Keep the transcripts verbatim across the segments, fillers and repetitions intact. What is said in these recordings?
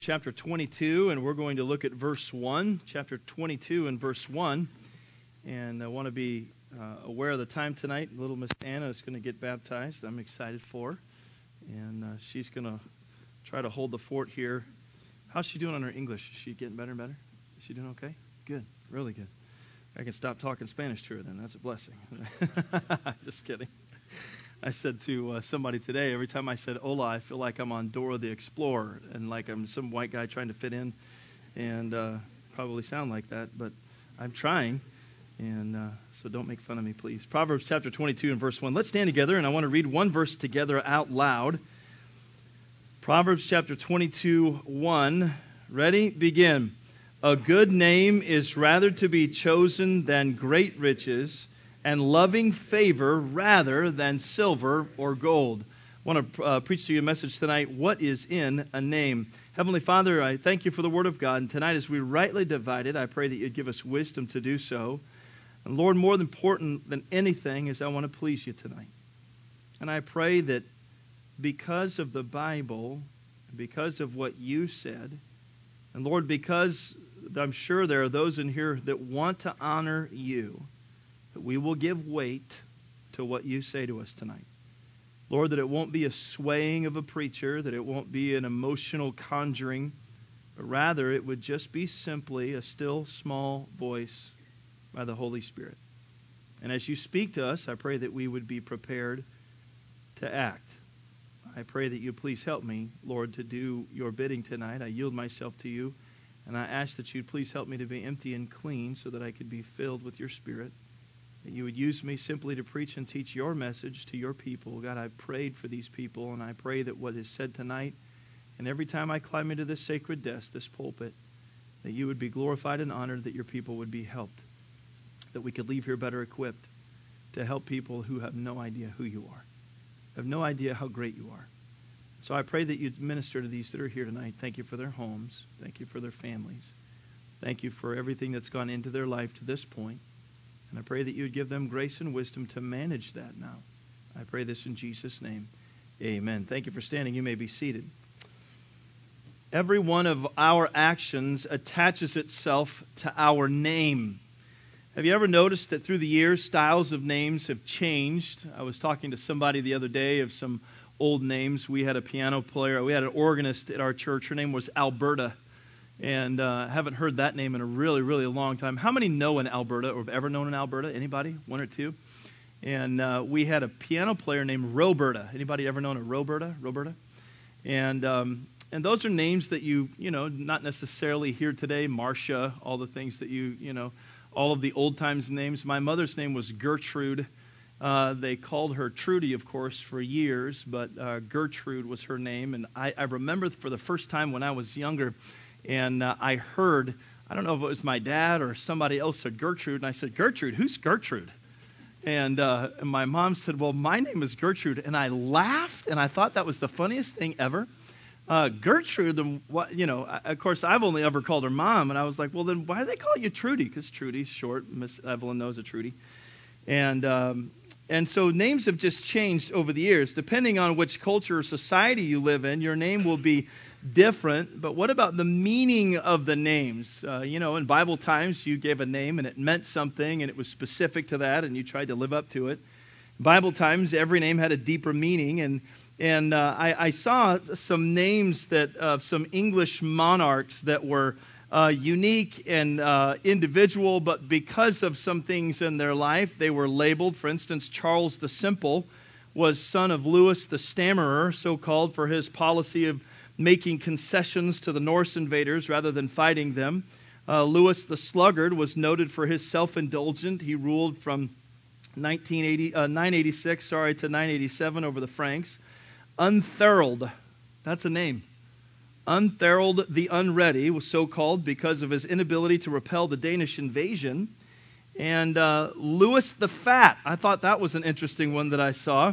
chapter twenty-two, and we're going to look at verse one. Chapter twenty-two and verse one. And I want to be uh, aware of the time tonight. Little Miss Anna is going to get baptized. I'm excited for her. And uh, she's going to try to hold the fort here. How's she doing on her English? Is she getting better and better? Is she doing okay? Good. Really good. I can stop talking Spanish to her then. That's a blessing. Just kidding. I said to uh, somebody today, every time I said hola, I feel like I'm on Dora the Explorer and like I'm some white guy trying to fit in, and uh, probably sound like that, but I'm trying, and uh, so don't make fun of me, please. Proverbs chapter twenty-two and verse one. Let's stand together, and I want to read one verse together out loud. Proverbs chapter twenty-two, one. Ready? Begin. A good name is rather to be chosen than great riches, and loving favor rather than silver or gold. I want to uh, preach to you a message tonight. What is in a name? Heavenly Father, I thank you for the Word of God. And tonight as we rightly divide it, I pray that you'd give us wisdom to do so. And Lord, more important than anything is I want to please you tonight. And I pray that because of the Bible, because of what you said, and Lord, because I'm sure there are those in here that want to honor you, that we will give weight to what you say to us tonight. Lord, that it won't be a swaying of a preacher, that it won't be an emotional conjuring, but rather it would just be simply a still small voice by the Holy Spirit. And as you speak to us, I pray that we would be prepared to act. I pray that you please help me, Lord, to do your bidding tonight. I yield myself to you, and I ask that you'd please help me to be empty and clean so that I could be filled with your Spirit. That you would use me simply to preach and teach your message to your people. God, I've prayed for these people, and I pray that what is said tonight, and every time I climb into this sacred desk, this pulpit, that you would be glorified and honored, that your people would be helped, that we could leave here better equipped to help people who have no idea who you are, have no idea how great you are. So I pray that you'd minister to these that are here tonight. Thank you for their homes. Thank you for their families. Thank you for everything that's gone into their life to this point. And I pray that you would give them grace and wisdom to manage that now. I pray this in Jesus' name. Amen. Thank you for standing. You may be seated. Every one of our actions attaches itself to our name. Have you ever noticed that through the years, styles of names have changed? I was talking to somebody the other day of some old names. We had a piano player. We had an organist at our church. Her name was Alberta. And I uh, haven't heard that name in a really, really long time. How many know an Alberta or have ever known an Alberta? Anybody? One or two? And uh, we had a piano player named Roberta. Anybody ever known a Roberta? Roberta? And um, and those are names that you, you know, not necessarily hear today. Marcia, all the things that you, you know, all of the old times names. My mother's name was Gertrude. Uh, they called her Trudy, of course, for years, but uh, Gertrude was her name. And I, I remember for the first time when I was younger, and uh, I heard, I don't know if it was my dad or somebody else said Gertrude, and I said, Gertrude, who's Gertrude? And, uh, and my mom said, well, my name is Gertrude. And I laughed, and I thought that was the funniest thing ever. Uh, Gertrude, the, what, you know, I, of course, I've only ever called her mom, and I was like, well, then why do they call you Trudy? Because Trudy's short. Miss Evelyn knows a Trudy. And, um, and so names have just changed over the years. Depending on which culture or society you live in, your name will be different. But what about the meaning of the names? Uh, you know, in Bible times, you gave a name and it meant something and it was specific to that and you tried to live up to it. Bible times, every name had a deeper meaning. And and uh, I, I saw some names that of uh, some English monarchs that were uh, unique and uh, individual, but because of some things in their life, they were labeled. For instance, Charles the Simple was son of Louis the Stammerer, so called for his policy of making concessions to the Norse invaders rather than fighting them. Uh, Louis the Sluggard was noted for his self-indulgent. He ruled from nineteen eighty, uh, nine eighty-six sorry, to nine eighty-seven over the Franks. Untherald, that's a name. Untherald the Unready was so called because of his inability to repel the Danish invasion. And uh, Louis the Fat, I thought that was an interesting one that I saw.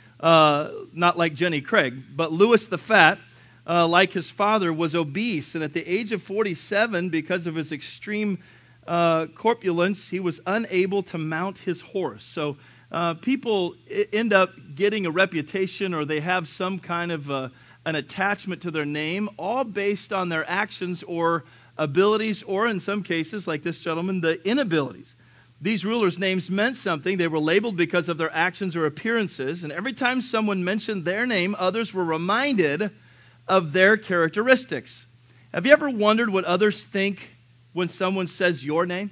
Uh, not like Jenny Craig, but Louis the Fat, Uh, like his father, was obese, and at the age of forty-seven, because of his extreme uh, corpulence, he was unable to mount his horse. So uh, people end up getting a reputation, or they have some kind of uh, an attachment to their name, all based on their actions or abilities, or in some cases, like this gentleman, the inabilities. These rulers' names meant something. They were labeled because of their actions or appearances, and every time someone mentioned their name, others were reminded of their characteristics. Have you ever wondered what others think when someone says your name?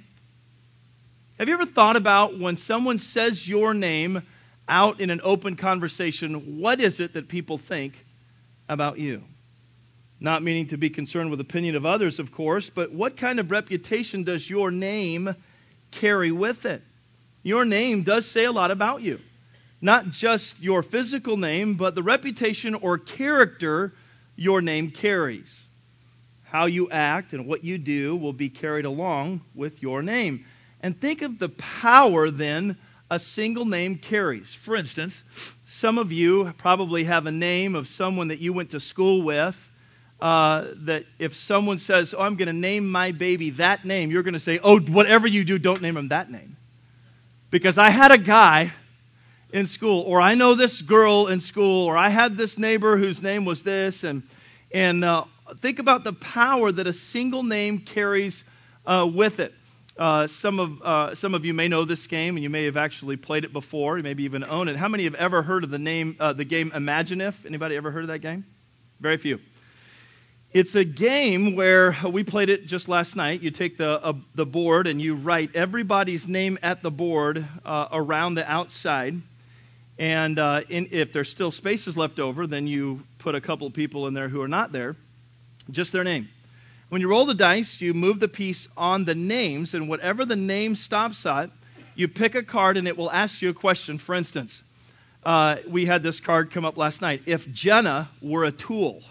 Have you ever thought about when someone says your name out in an open conversation, what is it that people think about you? Not meaning to be concerned with the opinion of others, of course, but what kind of reputation does your name carry with it? Your name does say a lot about you. Not just your physical name, but the reputation or character your name carries. How you act and what you do will be carried along with your name. And think of the power, then, a single name carries. For instance, some of you probably have a name of someone that you went to school with, uh, that if someone says, oh, I'm going to name my baby that name, you're going to say, oh, whatever you do, don't name him that name. Because I had a guy in school, or I know this girl in school, or I had this neighbor whose name was this, and, and uh, think about the power that a single name carries uh, with it. Uh, some of uh, some of you may know this game, and you may have actually played it before. You maybe even own it. How many have ever heard of the name, uh, the game Imagineif? Anybody ever heard of that game? Very few. It's a game where we played it just last night. You take the uh, the board and you write everybody's name at the board uh, around the outside, and uh, in, if there's still spaces left over, then you put a couple of people in there who are not there, just their name. When you roll the dice, you move the piece on the names, and whatever the name stops at, you pick a card, and it will ask you a question. For instance, uh, we had this card come up last night. If Jenna were a tool,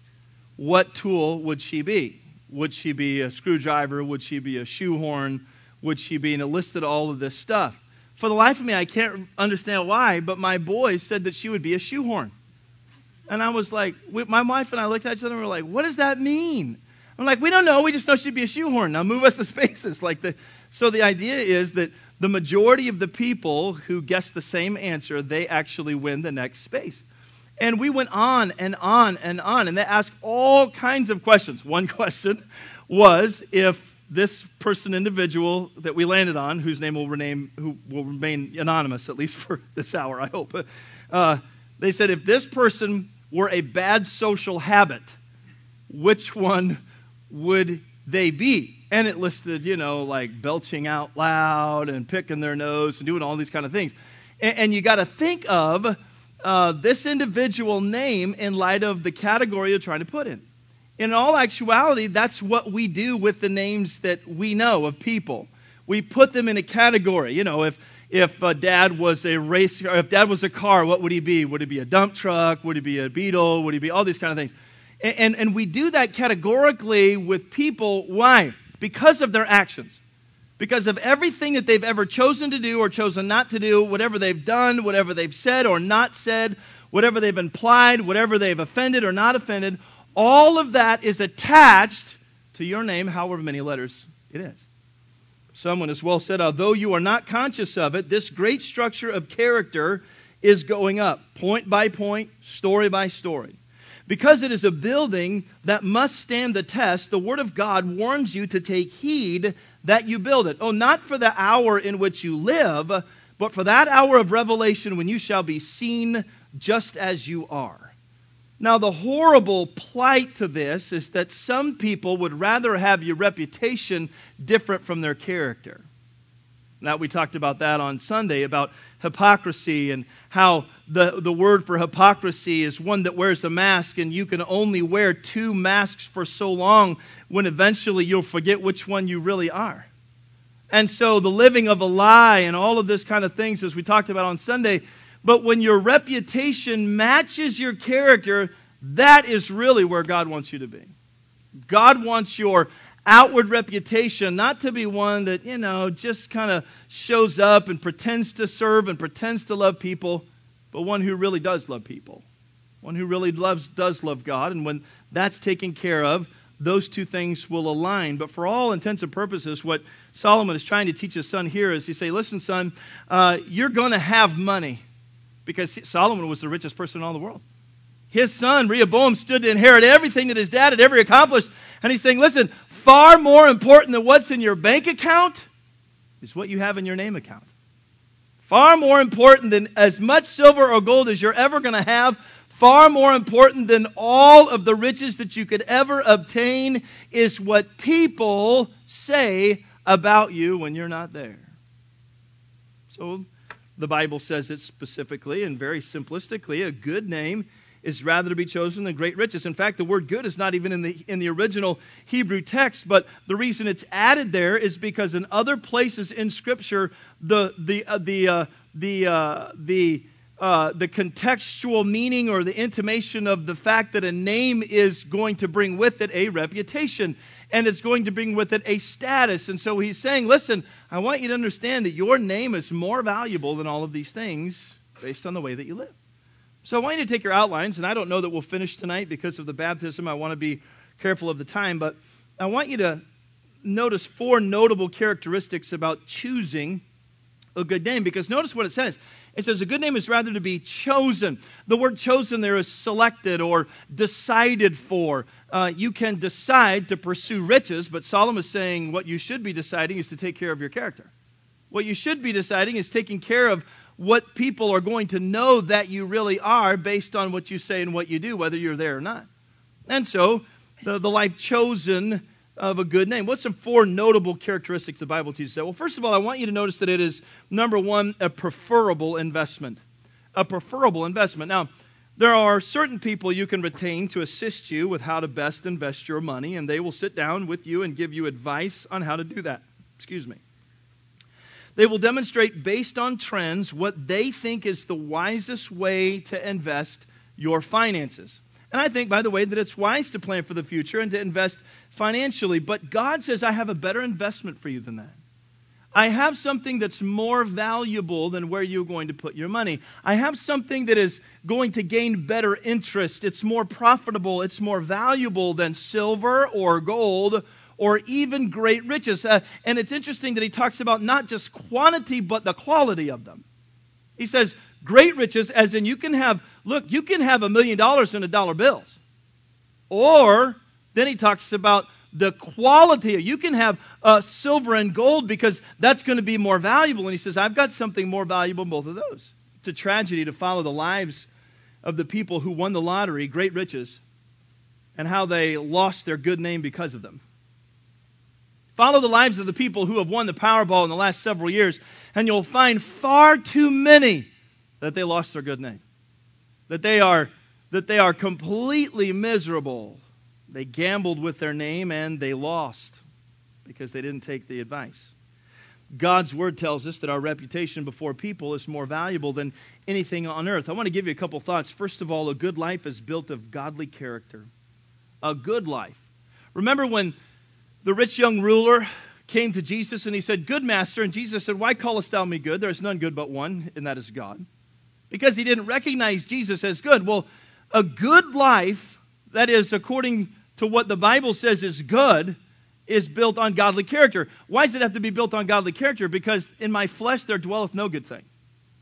what tool would she be? Would she be a screwdriver? Would she be a shoehorn? Would she be? And it listed all of this stuff. For the life of me, I can't understand why, but my boy said that she would be a shoehorn. And I was like, we, my wife and I looked at each other and we were like, what does that mean? I'm like, we don't know. We just know she'd be a shoehorn. Now move us the spaces. Like the, so the idea is that the majority of the people who guess the same answer, they actually win the next space. And we went on and on and on, and they asked all kinds of questions. One question was if this person, individual that we landed on, whose name will rename, who will remain anonymous at least for this hour, I hope. Uh, they said if this person were a bad social habit, which one would they be? And it listed, you know, like belching out loud and picking their nose and doing all these kind of things. And, and you got to think of uh, this individual name in light of the category you're trying to put in. In all actuality, that's what we do with the names that we know of people. We put them in a category. You know, if if uh, Dad was a race, or if Dad was a car, what would he be? Would he be a dump truck? Would he be a Beetle? Would he be all these kind of things? And, and we do that categorically with people. Why? Because of their actions. Because of everything that they've ever chosen to do or chosen not to do, whatever they've done, whatever they've said or not said, whatever they've implied, whatever they've offended or not offended, all of that is attached to your name, however many letters it is. Someone has well said, although you are not conscious of it, this great structure of character is going up, point by point, story by story. Because it is a building that must stand the test, the Word of God warns you to take heed that you build it. Oh, not for the hour in which you live, but for that hour of revelation when you shall be seen just as you are. Now, the horrible plight to this is that some people would rather have your reputation different from their character. Now, we talked about that on Sunday, about hypocrisy and how the, the word for hypocrisy is one that wears a mask, and you can only wear two masks for so long when eventually you'll forget which one you really are. And so the living of a lie and all of this kind of things, as we talked about on Sunday, but when your reputation matches your character, that is really where God wants you to be. God wants your outward reputation not to be one that, you know, just kind of shows up and pretends to serve and pretends to love people, but one who really does love people. One who really loves, does love God. And when that's taken care of, those two things will align. But for all intents and purposes, what Solomon is trying to teach his son here is he say, listen, son, uh, you're going to have money. Because Solomon was the richest person in all the world. His son, Rehoboam, stood to inherit everything that his dad had ever accomplished. And he's saying, listen, far more important than what's in your bank account is what you have in your name account. Far more important than as much silver or gold as you're ever going to have. Far more important than all of the riches that you could ever obtain is what people say about you when you're not there. So the Bible says it specifically and very simplistically. A good name is rather to be chosen than great riches. In fact, the word good is not even in the in the original Hebrew text, but the reason it's added there is because in other places in Scripture, the the uh, the uh, the uh, the uh, the contextual meaning or the intimation of the fact that a name is going to bring with it a reputation, and it's going to bring with it a status. And so he's saying, listen, I want you to understand that your name is more valuable than all of these things based on the way that you live. So I want you to take your outlines, and I don't know that we'll finish tonight because of the baptism. I want to be careful of the time, but I want you to notice four notable characteristics about choosing a good name, because notice what it says. It says a good name is rather to be chosen. The word chosen there is selected or decided for. Uh, you can decide to pursue riches, but Solomon is saying what you should be deciding is to take care of your character. What you should be deciding is taking care of what people are going to know that you really are based on what you say and what you do, whether you're there or not. And so, the, the life chosen of a good name. What's some four notable characteristics the Bible teaches that? Well, first of all, I want you to notice that it is, number one, a preferable investment. A preferable investment. Now, there are certain people you can retain to assist you with how to best invest your money, and they will sit down with you and give you advice on how to do that. Excuse me. They will demonstrate based on trends what they think is the wisest way to invest your finances. And I think, by the way, that it's wise to plan for the future and to invest financially. But God says, I have a better investment for you than that. I have something that's more valuable than where you're going to put your money. I have something that is going to gain better interest. It's more profitable. It's more valuable than silver or gold or even great riches. Uh, and it's interesting that he talks about not just quantity, but the quality of them. He says, great riches, as in you can have, look, you can have a million dollars in a dollar bills. Or, then he talks about the quality. You can have uh, silver and gold because that's going to be more valuable. And he says, I've got something more valuable in both of those. It's a tragedy to follow the lives of the people who won the lottery, great riches, and how they lost their good name because of them. Follow the lives of the people who have won the Powerball in the last several years, and you'll find far too many that they lost their good name. That they are, that they are completely miserable. They gambled with their name and they lost because they didn't take the advice. God's Word tells us that our reputation before people is more valuable than anything on earth. I want to give you a couple thoughts. First of all, a good life is built of godly character. A good life. Remember when the rich young ruler came to Jesus and he said, Good master, and Jesus said, Why callest thou me good? There is none good but one, and that is God. Because he didn't recognize Jesus as good. Well, a good life, that is according to what the Bible says is good, is built on godly character. Why does it have to be built on godly character? Because in my flesh there dwelleth no good thing.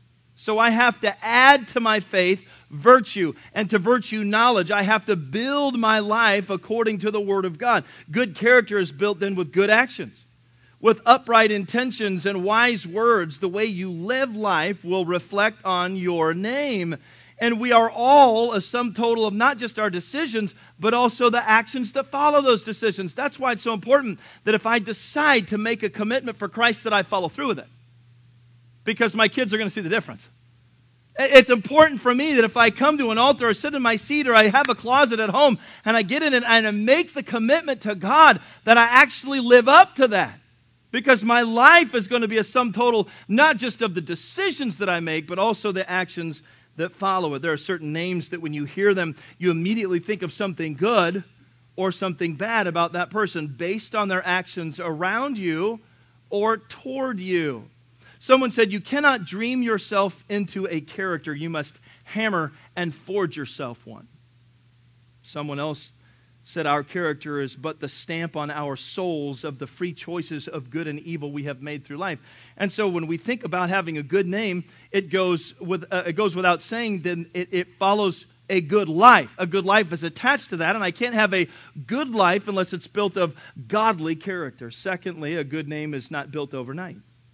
So I have to add to my faith virtue, and to virtue knowledge. I have to build my life according to the Word of God. Good character is built then with good actions. With upright intentions and wise words, the way you live life will reflect on your name. And we are all a sum total of not just our decisions, but also the actions that follow those decisions. That's why it's so important that if I decide to make a commitment for Christ, that I follow through with it. Because my kids are going to see the difference. It's important for me that if I come to an altar or sit in my seat or I have a closet at home and I get in it and I make the commitment to God, that I actually live up to that. Because my life is going to be a sum total not just of the decisions that I make, but also the actions that follow it. There are certain names that when you hear them, you immediately think of something good or something bad about that person based on their actions around you or toward you. Someone said, you cannot dream yourself into a character. You must hammer and forge yourself one. Someone else said, our character is but the stamp on our souls of the free choices of good and evil we have made through life. And so when we think about having a good name, it goes with uh, it goes without saying, then it, it follows a good life. A good life is attached to that, and I can't have a good life unless it's built of godly character. Secondly, a good name is not built overnight.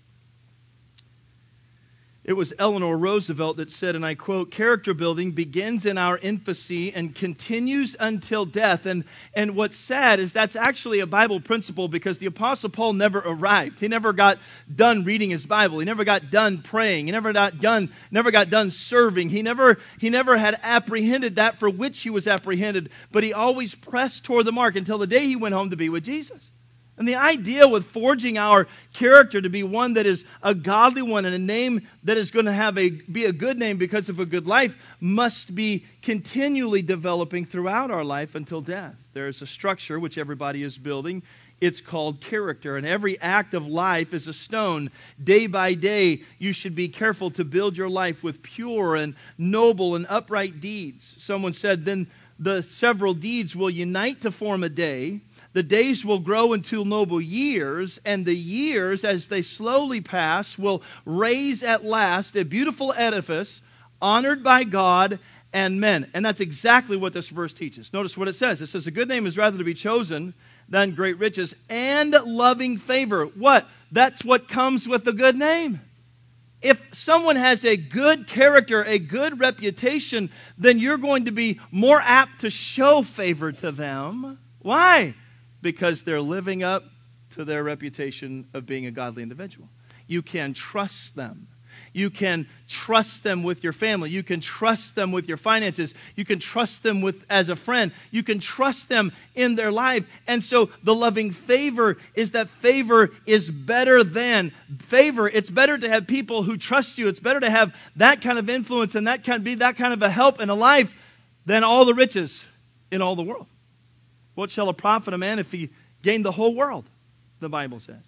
It was Eleanor Roosevelt that said, and I quote, "Character building begins in our infancy and continues until death." And, and what's sad is that's actually a Bible principle, because the Apostle Paul never arrived. He never got done reading his Bible. He never got done praying. He never got done, never got done serving. He never, he never had apprehended that for which he was apprehended, but he always pressed toward the mark until the day he went home to be with Jesus. And the idea with forging our character to be one that is a godly one and a name that is going to have a be a good name because of a good life must be continually developing throughout our life until death. There is a structure which everybody is building. It's called character, and every act of life is a stone. Day by day, you should be careful to build your life with pure and noble and upright deeds. Someone said, then the several deeds will unite to form a day. The days will grow into noble years, and the years, as they slowly pass, will raise at last a beautiful edifice honored by God and men. And that's exactly what this verse teaches. Notice what it says. It says, a good name is rather to be chosen than great riches and loving favor. What? That's what comes with a good name. If someone has a good character, a good reputation, then you're going to be more apt to show favor to them. Why? Because they're living up to their reputation of being a godly individual. You can trust them. You can trust them with your family. You can trust them with your finances. You can trust them with as a friend. You can trust them in their life. And so the loving favor is that favor is better than favor. It's better to have people who trust you. It's better to have that kind of influence and that kind be that kind of a help in a life than all the riches in all the world. What shall it profit a man if he gained the whole world? The Bible says.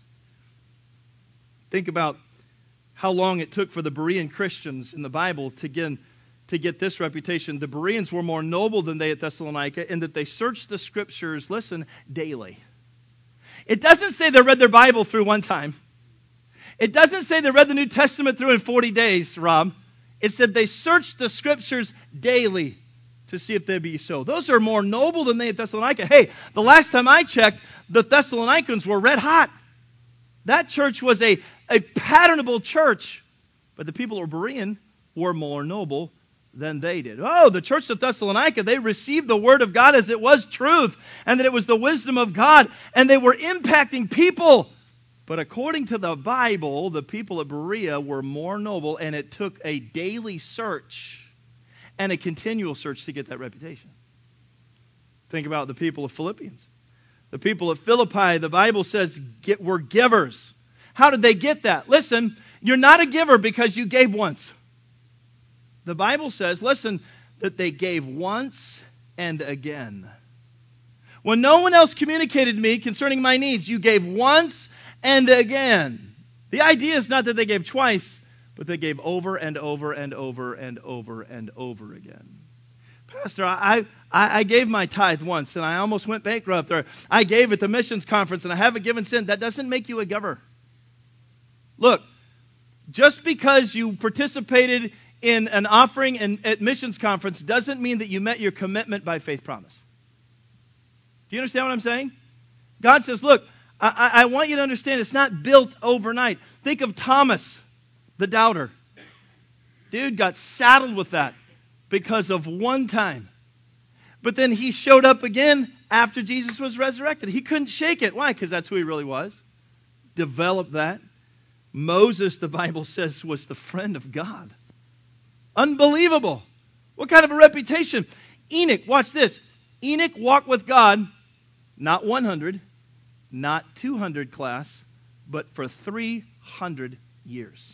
Think about how long it took for the Berean Christians in the Bible to get, to get this reputation. The Bereans were more noble than they at Thessalonica in that they searched the Scriptures, listen, daily. It doesn't say they read their Bible through one time. It doesn't say they read the New Testament through in forty days, Rob. It said they searched the Scriptures daily to see if they be so. Those are more noble than they at Thessalonica. Hey, the last time I checked, the Thessalonians were red hot. That church was a, a patternable church. But the people of Berean were more noble than they did. Oh, the church of Thessalonica, they received the word of God as it was truth, and that it was the wisdom of God, and they were impacting people. But according to the Bible, the people of Berea were more noble, and it took a daily search and a continual search to get that reputation. Think about the people of Philippians. The people of Philippi, the Bible says, get, were givers. How did they get that? Listen, you're not a giver because you gave once. The Bible says, listen, that they gave once and again. When no one else communicated to me concerning my needs, you gave once and again. The idea is not that they gave twice, but they gave over and over and over and over and over again. Pastor, I, I, I gave my tithe once and I almost went bankrupt. Or I gave at the missions conference and I haven't given since. That doesn't make you a giver. Look, just because you participated in an offering and at missions conference doesn't mean that you met your commitment by faith promise. Do you understand what I'm saying? God says, look, I, I want you to understand it's not built overnight. Think of Thomas, the doubter. Dude got saddled with that because of one time. But then he showed up again after Jesus was resurrected. He couldn't shake it. Why? Because that's who he really was. Developed that. Moses, the Bible says, was the friend of God. Unbelievable. What kind of a reputation? Enoch, watch this. Enoch walked with God, not one hundred, not two hundred class, but for three hundred years.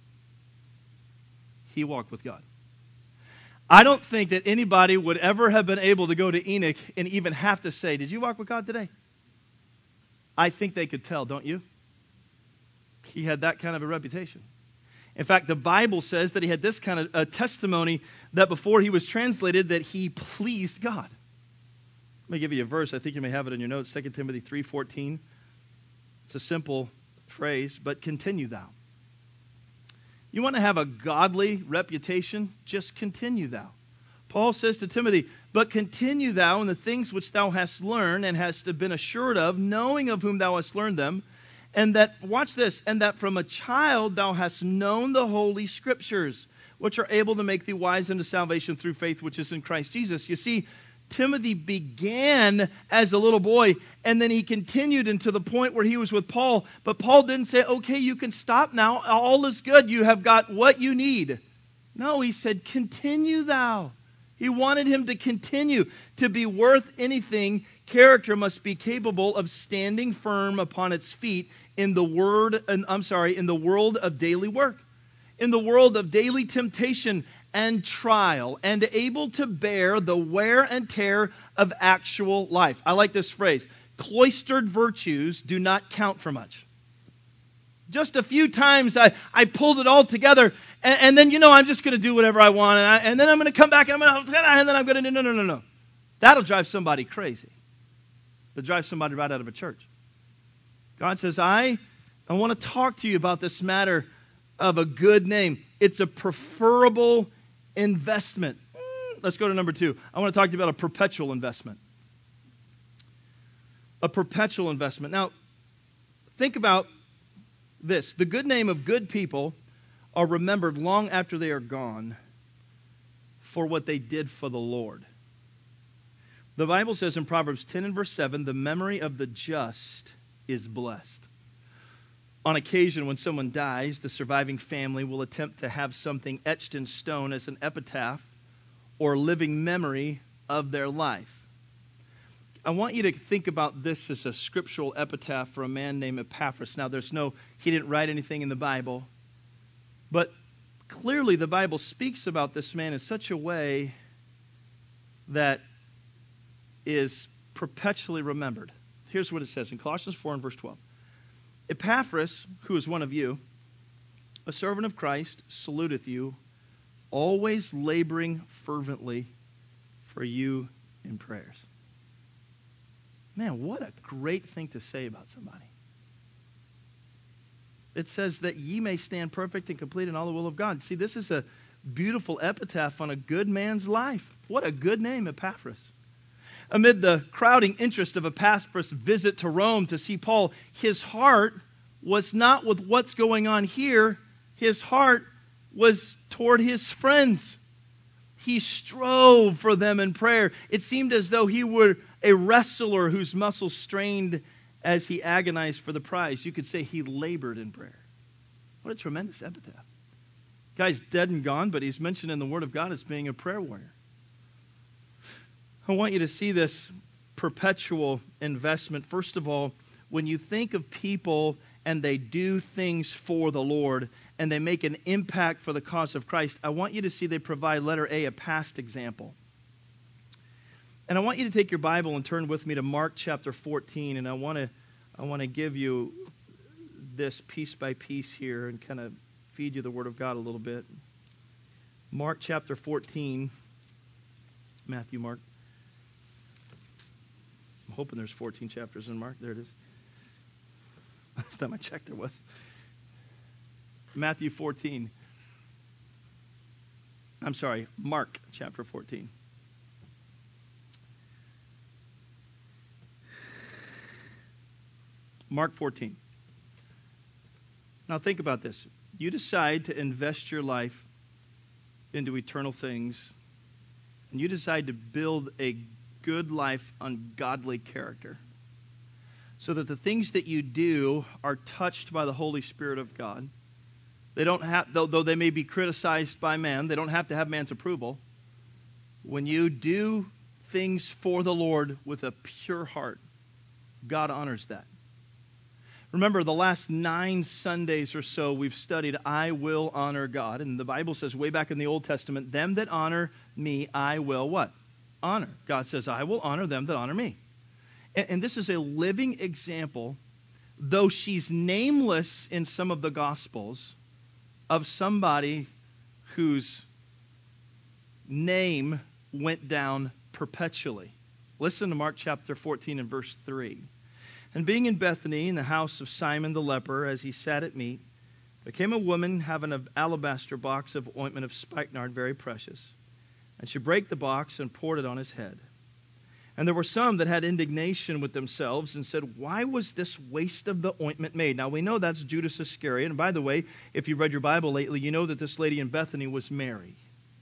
He walked with God. I don't think that anybody would ever have been able to go to Enoch and even have to say, did you walk with God today? I think they could tell, don't you? He had that kind of a reputation. In fact, the Bible says that he had this kind of a testimony that before he was translated that he pleased God. Let me give you a verse. I think you may have it in your notes. Second Timothy three fourteen. It's a simple phrase, but continue thou. You want to have a godly reputation? Just continue thou. Paul says to Timothy, but continue thou in the things which thou hast learned and hast been assured of, knowing of whom thou hast learned them, and that, watch this, and that from a child thou hast known the holy scriptures, which are able to make thee wise unto salvation through faith which is in Christ Jesus. You see, Timothy began as a little boy, and then he continued into the point where he was with Paul. But Paul didn't say, okay, you can stop now. All is good. You have got what you need. No, he said, continue thou. He wanted him to continue. To be worth anything, character must be capable of standing firm upon its feet in the word, I'm sorry, in the world of daily work, in the world of daily temptation and trial, and able to bear the wear and tear of actual life. I like this phrase. Cloistered virtues do not count for much. Just a few times I, I pulled it all together, and, and then, you know, I'm just going to do whatever I want, and, I, and then I'm going to come back, and, I'm gonna, and then I'm going to, no, no, no, no. That'll drive somebody crazy. It'll drive somebody right out of a church. God says, I, I want to talk to you about this matter of a good name. It's a preferable investment. Let's go to number two. I want to talk to you about a perpetual investment. A perpetual investment. Now, think about this. The good name of good people are remembered long after they are gone for what they did for the Lord. The Bible says in Proverbs ten and verse seven, the memory of the just is blessed. On occasion, when someone dies, the surviving family will attempt to have something etched in stone as an epitaph or living memory of their life. I want you to think about this as a scriptural epitaph for a man named Epaphras. Now, there's no, he didn't write anything in the Bible, but clearly the Bible speaks about this man in such a way that is perpetually remembered. Here's what it says in Colossians four and verse twelve. Epaphras, who is one of you, a servant of Christ, saluteth you, always laboring fervently for you in prayers. Man, what a great thing to say about somebody. It says that ye may stand perfect and complete in all the will of God. See, this is a beautiful epitaph on a good man's life. What a good name, Epaphras. Amid the crowding interest of Epaphras' visit to Rome to see Paul, his heart was not with what's going on here. His heart was toward his friends. He strove for them in prayer. It seemed as though he were a wrestler whose muscles strained as he agonized for the prize. You could say he labored in prayer. What a tremendous epitaph. Guy's dead and gone, but he's mentioned in the Word of God as being a prayer warrior. I want you to see this perpetual investment. First of all, when you think of people and they do things for the Lord and they make an impact for the cause of Christ, I want you to see they provide, letter A, a past example. And I want you to take your Bible and turn with me to Mark chapter fourteen, and I want to I want to give you this piece by piece here and kind of feed you the Word of God a little bit. Mark chapter fourteen, Matthew, Mark. I'm hoping there's fourteen chapters in Mark. There it is. Last time I checked, there was. Matthew fourteen. I'm sorry, Mark chapter fourteen. Mark fourteen. Now think about this. You decide to invest your life into eternal things, and you decide to build a good life on godly character, so that the things that you do are touched by the Holy Spirit of God. They don't have, though, though they may be criticized by man, they don't have to have man's approval. When you do things for the Lord with a pure heart, God honors that. Remember, the last nine Sundays or so we've studied, I will honor God. And the Bible says way back in the Old Testament, them that honor me, I will what? Honor. God says, I will honor them that honor me. And, and this is a living example, though she's nameless in some of the Gospels, of somebody whose name went down perpetually. Listen to Mark chapter fourteen and verse three. And being in Bethany, in the house of Simon the leper, as he sat at meat, there came a woman having an alabaster box of ointment of spikenard, very precious. And she brake the box and poured it on his head. And there were some that had indignation with themselves and said, why was this waste of the ointment made? Now we know that's Judas Iscariot. And by the way, if you read your Bible lately, you know that this lady in Bethany was Mary.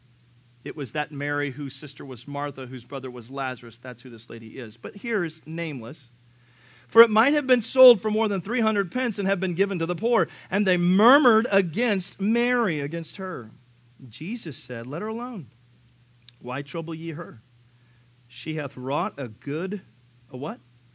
It was that Mary whose sister was Martha, whose brother was Lazarus. That's who this lady is. But here is nameless. For it might have been sold for more than three hundred pence and have been given to the poor. And they murmured against Mary, against her. Jesus said, let her alone. Why trouble ye her? She hath wrought a good, a what?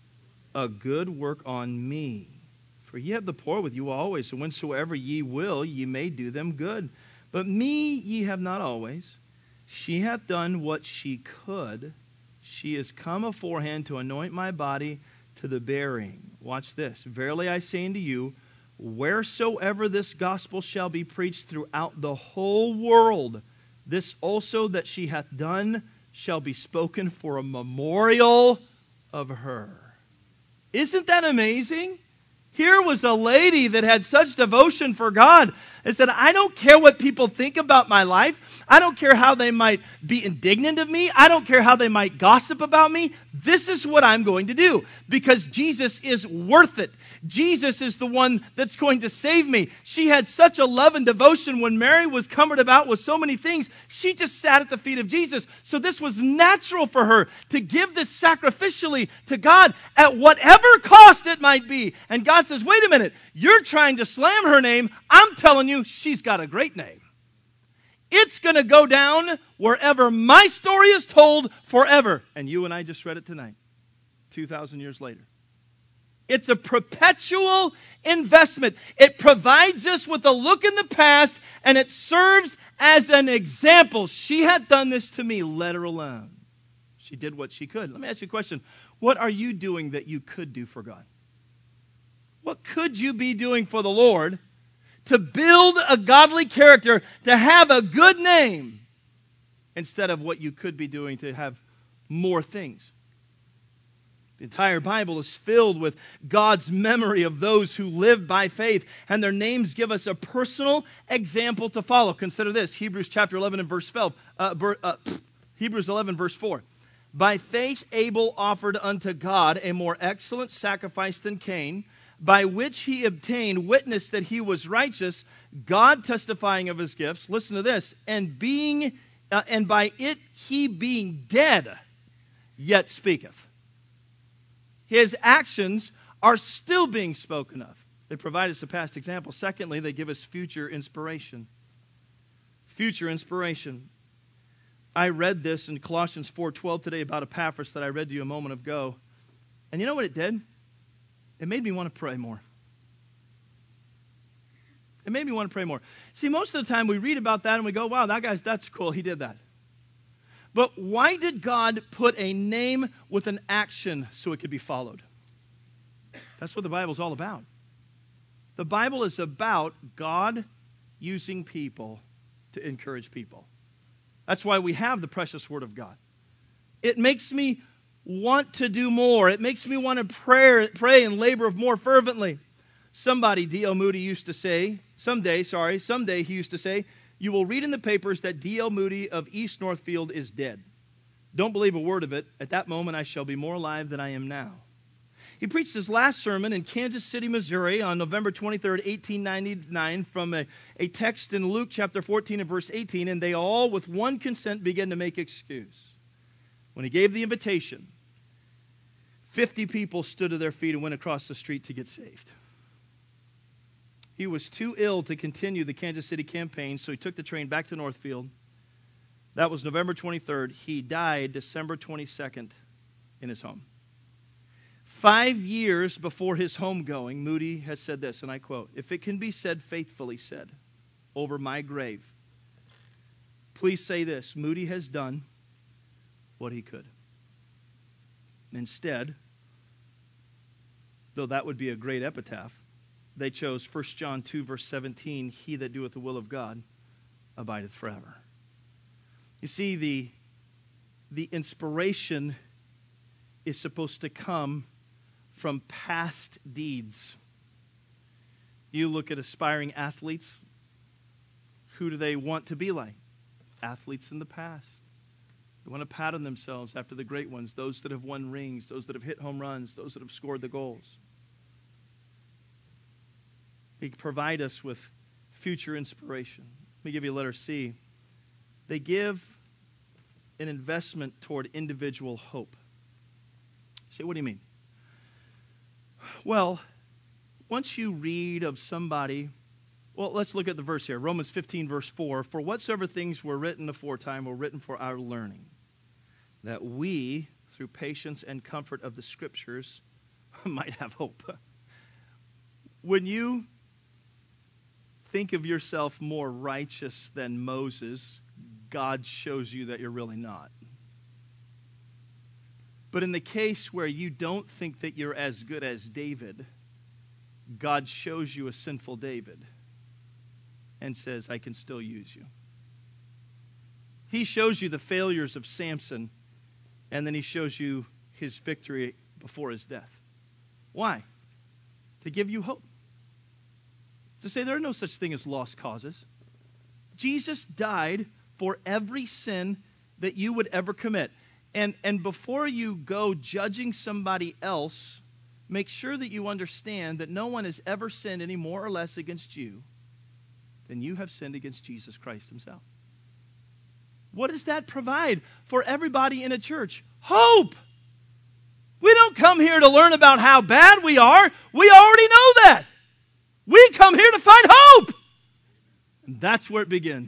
A good work on me. For ye have the poor with you always, and whensoever ye will, ye may do them good. But me ye have not always. She hath done what she could. She is come aforehand to anoint my body to the burying. Watch this. Verily I say unto you, wheresoever this gospel shall be preached throughout the whole world, this also that she hath done shall be spoken for a memorial of her. Isn't that amazing? Here was a lady that had such devotion for God and said, I don't care what people think about my life. I don't care how they might be indignant of me. I don't care how they might gossip about me. This is what I'm going to do because Jesus is worth it. Jesus is the one that's going to save me. She had such a love and devotion when Mary was cumbered about with so many things. She just sat at the feet of Jesus. So this was natural for her to give this sacrificially to God at whatever cost it might be. And God says, wait a minute, you're trying to slam her name. I'm telling you, she's got a great name. It's going to go down wherever my story is told forever. And you and I just read it tonight, two thousand years later. It's a perpetual investment. It provides us with a look in the past, and it serves as an example. She had done this to me, let her alone. She did what she could. Let me ask you a question. What are you doing that you could do for God? What could you be doing for the Lord to build a godly character, to have a good name, instead of what you could be doing to have more things? The entire Bible is filled with God's memory of those who live by faith, and their names give us a personal example to follow. Consider this, Hebrews chapter eleven and verse twelve. Uh, uh, Hebrews eleven verse four. By faith Abel offered unto God a more excellent sacrifice than Cain, by which he obtained witness that he was righteous, God testifying of his gifts. Listen to this. And being, uh, and by it he being dead, yet speaketh. His actions are still being spoken of. They provide us a past example. Secondly, they give us future inspiration. Future inspiration. I read this in Colossians four twelve today about Epaphras that I read to you a moment ago. And you know what it did? It made me want to pray more. It made me want to pray more. See, most of the time we read about that and we go, wow, that guy's, that's cool, he did that. But why did God put a name with an action so it could be followed? That's what the Bible's all about. The Bible is about God using people to encourage people. That's why we have the precious Word of God. It makes me want to do more. It makes me want to pray, pray and labor more fervently. Somebody, D L Moody used to say, someday, sorry, someday he used to say, you will read in the papers that D L Moody of East Northfield is dead. Don't believe a word of it. At that moment, I shall be more alive than I am now. He preached his last sermon in Kansas City, Missouri on November twenty-third, eighteen ninety-nine from a, a text in Luke chapter fourteen and verse eighteen, and they all with one consent began to make excuse. When he gave the invitation, fifty people stood to their feet and went across the street to get saved. He was too ill to continue the Kansas City campaign, so he took the train back to Northfield. That was November twenty-third. He died December twenty-second in his home. Five years before his homegoing, Moody has said this, and I quote, if it can be said, faithfully said, over my grave, please say this, Moody has done what he could. Instead, though that would be a great epitaph, they chose First John two, verse seventeen, he that doeth the will of God abideth forever. You see, the, the inspiration is supposed to come from past deeds. You look at aspiring athletes, who do they want to be like? Athletes in the past. They want to pat on themselves after the great ones, those that have won rings, those that have hit home runs, those that have scored the goals. They provide us with future inspiration. Let me give you letter C. They give an investment toward individual hope. You say, what do you mean? Well, once you read of somebody, well, let's look at the verse here. Romans fifteen, verse four. For whatsoever things were written aforetime were written for our learning, that we, through patience and comfort of the Scriptures, might have hope. When you think of yourself more righteous than Moses, God shows you that you're really not. But in the case where you don't think that you're as good as David, God shows you a sinful David and says, I can still use you. He shows you the failures of Samson, and then he shows you his victory before his death. Why? To give you hope. To say there are no such thing as lost causes. Jesus died for every sin that you would ever commit. And, and before you go judging somebody else, make sure that you understand that no one has ever sinned any more or less against you than you have sinned against Jesus Christ himself. What does that provide for everybody in a church? Hope! We don't come here to learn about how bad we are. We already know that. We come here to find hope. And that's where it begins.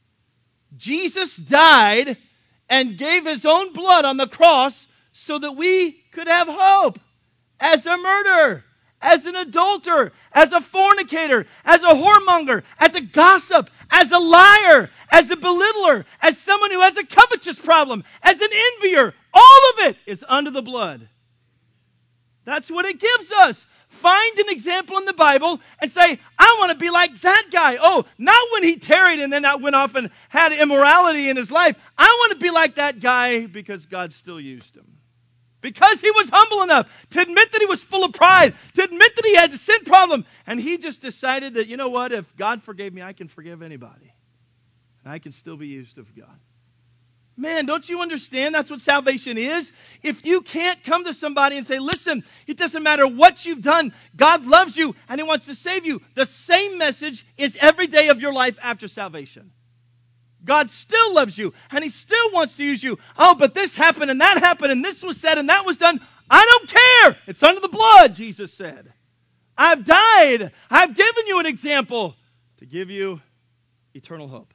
Jesus died and gave his own blood on the cross so that we could have hope. As a murderer, as an adulterer, as a fornicator, as a whoremonger, as a gossip, as a liar, as a belittler, as someone who has a covetous problem, as an envier, all of it is under the blood. That's what it gives us. Find an example in the Bible and say, I want to be like that guy. Oh, not when he tarried and then went off and had immorality in his life. I want to be like that guy because God still used him. Because he was humble enough to admit that he was full of pride, to admit that he had a sin problem. And he just decided that, you know what, if God forgave me, I can forgive anybody. And I can still be used of God. Man, don't you understand that's what salvation is? If you can't come to somebody and say, listen, it doesn't matter what you've done, God loves you and he wants to save you. The same message is every day of your life after salvation. God still loves you and he still wants to use you. Oh, but this happened and that happened and this was said and that was done. I don't care. It's under the blood, Jesus said. I've died. I've given you an example to give you eternal hope.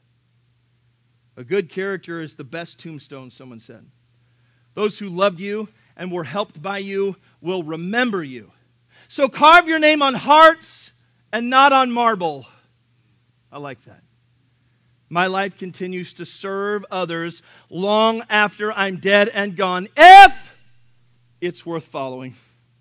A good character is the best tombstone, someone said. Those who loved you and were helped by you will remember you. So carve your name on hearts and not on marble. I like that. My life continues to serve others long after I'm dead and gone, if it's worth following.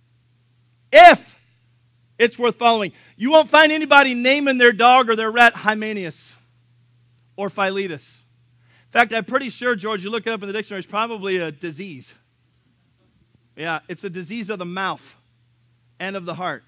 If it's worth following. You won't find anybody naming their dog or their rat Hymenaeus or Philetus. In fact, I'm pretty sure, George, you look it up in the dictionary, it's probably a disease. Yeah, it's a disease of the mouth and of the heart.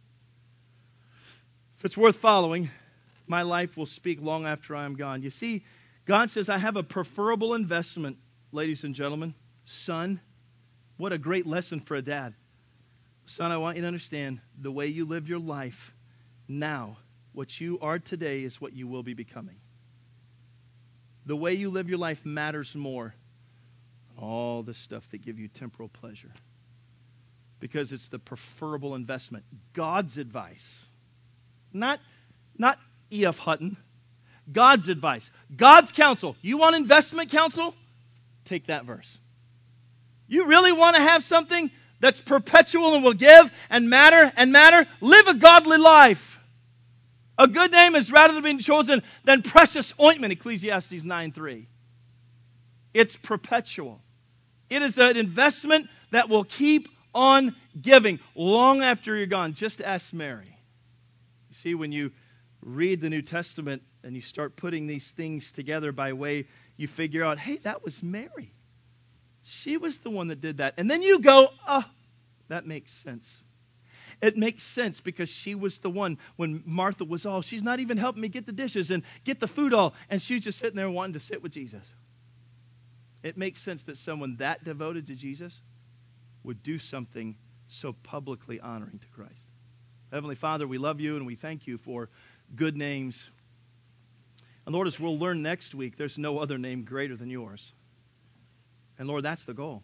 If it's worth following, my life will speak long after I am gone. You see, God says, I have a preferable investment, ladies and gentlemen. Son, what a great lesson for a dad. Son, I want you to understand the way you live your life now, what you are today is what you will be becoming. The way you live your life matters more than all the stuff that give you temporal pleasure. Because it's the preferable investment. God's advice. Not, not E F Hutton. God's advice. God's counsel. You want investment counsel? Take that verse. You really want to have something that's perpetual and will give and matter and matter? Live a godly life. A good name is rather than being chosen than precious ointment, Ecclesiastes nine three. It's perpetual. It is an investment that will keep on giving long after you're gone. Just ask Mary. You see, when you read the New Testament and you start putting these things together by way you figure out, hey, that was Mary. She was the one that did that. And then you go, oh, that makes sense. It makes sense because she was the one when Martha was all, she's not even helping me get the dishes and get the food all. And she's just sitting there wanting to sit with Jesus. It makes sense that someone that devoted to Jesus would do something so publicly honoring to Christ. Heavenly Father, we love you and we thank you for good names. And Lord, as we'll learn next week, there's no other name greater than yours. And Lord, that's the goal.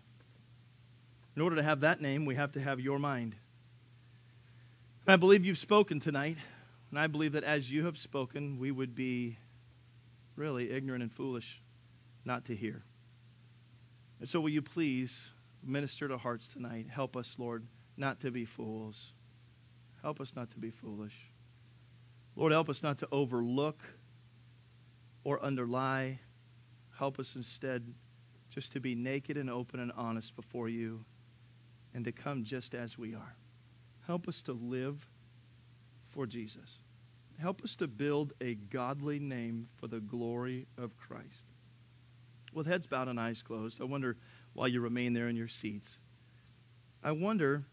In order to have that name, we have to have your mind. And I believe you've spoken tonight, and I believe that as you have spoken, we would be really ignorant and foolish not to hear. And so will you please minister to hearts tonight. Help us, Lord, not to be fools. Help us not to be foolish. Lord, help us not to overlook or underlie. Help us instead just to be naked and open and honest before you and to come just as we are. Help us to live for Jesus. Help us to build a godly name for the glory of Christ. With heads bowed and eyes closed, I wonder, while you remain there in your seats, I wonder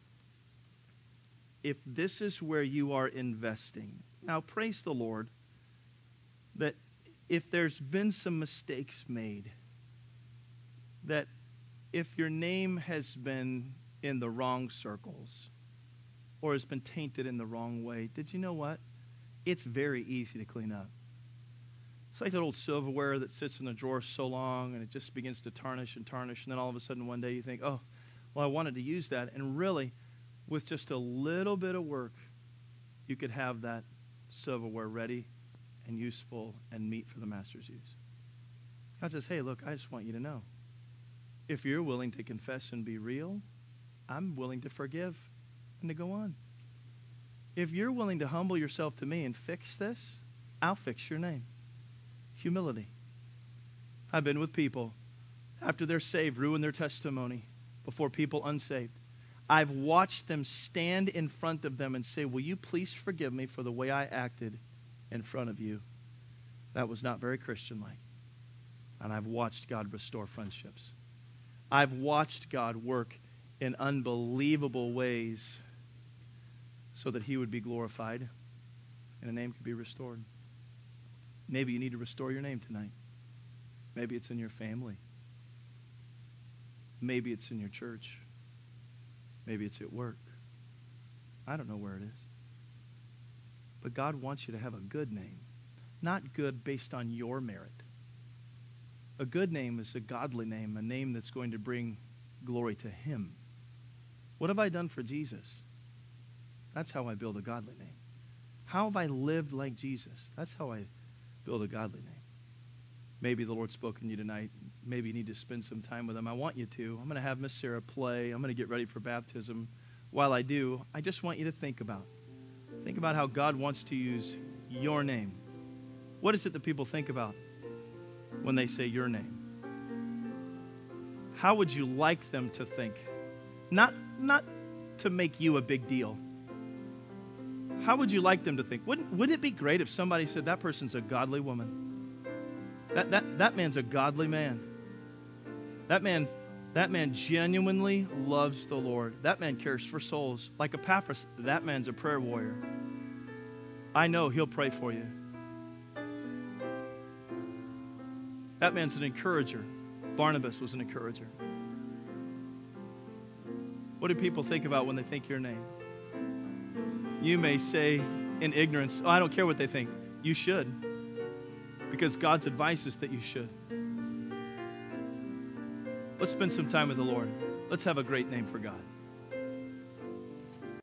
if this is where you are investing. Now, praise the Lord that if there's been some mistakes made, that if your name has been in the wrong circles or has been tainted in the wrong way, did you know what? It's very easy to clean up. It's like that old silverware that sits in the drawer so long and it just begins to tarnish and tarnish, and then all of a sudden one day you think, oh, well, I wanted to use that. And really, with just a little bit of work, you could have that silverware ready and useful and meet for the master's use. God says, hey, look, I just want you to know, if you're willing to confess and be real, I'm willing to forgive and to go on. If you're willing to humble yourself to me and fix this, I'll fix your name. Humility. I've been with people after they're saved, ruin their testimony before people unsaved. I've watched them stand in front of them and say, will you please forgive me for the way I acted in front of you? That was not very Christian-like. And I've watched God restore friendships. I've watched God work in unbelievable ways so that he would be glorified and a name could be restored. Maybe you need to restore your name tonight. Maybe it's in your family. Maybe it's in your church. Maybe it's at work. I don't know where it is. But God wants you to have a good name. Not good based on your merit. A good name is a godly name, a name that's going to bring glory to him. What have I done for Jesus? That's how I build a godly name. How have I lived like Jesus? That's how I build a godly name. Maybe the Lord's spoken to you tonight. Maybe you need to spend some time with him. I want you to. I'm going to have Miss Sarah play. I'm going to get ready for baptism. While I do, I just want you to think about. Think about how God wants to use your name. What is it that people think about when they say your name? How would you like them to think? Not, not to make you a big deal. How would you like them to think? Wouldn't, wouldn't it be great if somebody said, that person's a godly woman? That, that, that man's a godly man. That man, that man genuinely loves the Lord. That man cares for souls. Like Epaphras, that man's a prayer warrior. I know he'll pray for you. That man's an encourager. Barnabas was an encourager. What do people think about when they think your name? You may say in ignorance, oh, I don't care what they think. You should. Because God's advice is that you should. Let's spend some time with the Lord. Let's have a great name for God.